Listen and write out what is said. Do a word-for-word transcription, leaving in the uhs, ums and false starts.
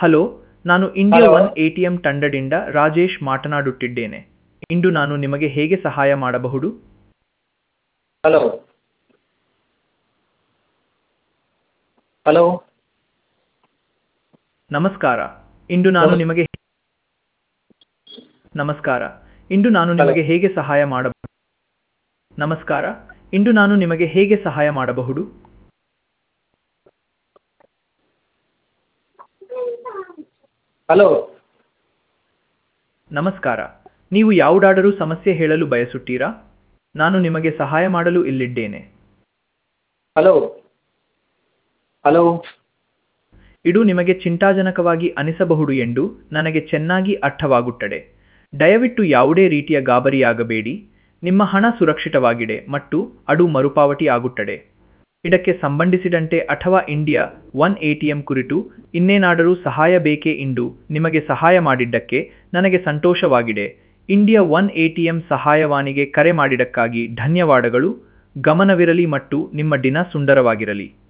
Hello, ನಾನು India hello one ATM ತಂಡದಿಂದ ರಾಜೇಶ್ ಮಾತನಾಡುತ್ತಿದ್ದೇನೆ. ಇಂದು ನಾನು ನಿಮಗೆ ಹೇಗೆ ಸಹಾಯ ಮಾಡಬಹುದು? ಹಲೋ ಹಲೋ ನಮಸ್ಕಾರ. ಇಂದು ನಾನು ನಮಸ್ ನಿಮಗೆ ನಮಸ್ಕಾರ. ಇಂದು ನಾನು ಹಲೋ ನಿಮಗೆ ಹೇಗೆ ಸಹಾಯ ಮಾಡಬಹುದು? ನಮಸ್ಕಾರ. ಇಂದು ನಾನು ನಿಮಗೆ ಹೇಗೆ ಸಹಾಯ ಮಾಡಬಹುದು? ಹಲೋ ನಮಸ್ಕಾರ. ನೀವು ಯಾವುದಾದರೂ ಸಮಸ್ಯೆ ಹೇಳಲು ಬಯಸುತ್ತೀರಾ? ನಾನು ನಿಮಗೆ ಸಹಾಯ ಮಾಡಲು ಇಲ್ಲಿದ್ದೇನೆ. ಹಲೋ ಹಲೋ ಇದು ನಿಮಗೆ ಚಿಂತಾಜನಕವಾಗಿ ಅನಿಸಬಹುದು ಎಂದು ನನಗೆ ಚೆನ್ನಾಗಿ ಅರ್ಥವಾಗುತ್ತದೆ. ದಯವಿಟ್ಟು ಯಾವುದೇ ರೀತಿಯ ಗಾಬರಿಯಾಗಬೇಡಿ. ನಿಮ್ಮ ಹಣ ಸುರಕ್ಷಿತವಾಗಿದೆ ಮತ್ತು ಅದು ಮರುಪಾವತಿ ಆಗುತ್ತದೆ. ಇದಕ್ಕೆ ಸಂಬಂಧಿಸಿದಂತೆ ಅಥವಾ ಇಂಡಿಯಾ ಒನ್ ಎಟಿಎಂ ಕುರಿತು ಇನ್ನೇನಾದರೂ ಸಹಾಯ ಬೇಕೇ? ಇಂದು ನಿಮಗೆ ಸಹಾಯ ಮಾಡಿದ್ದಕ್ಕೆ ನನಗೆ ಸಂತೋಷವಾಗಿದೆ. ಇಂಡಿಯಾ ಒನ್ ಎಟಿಎಂ ಸಹಾಯವಾಣಿಗೆ ಕರೆ ಮಾಡಿದ್ದಕ್ಕಾಗಿ ಧನ್ಯವಾದಗಳು. ಗಮನವಿರಲಿ ಮತ್ತು ನಿಮ್ಮ ದಿನ ಸುಂದರವಾಗಿರಲಿ.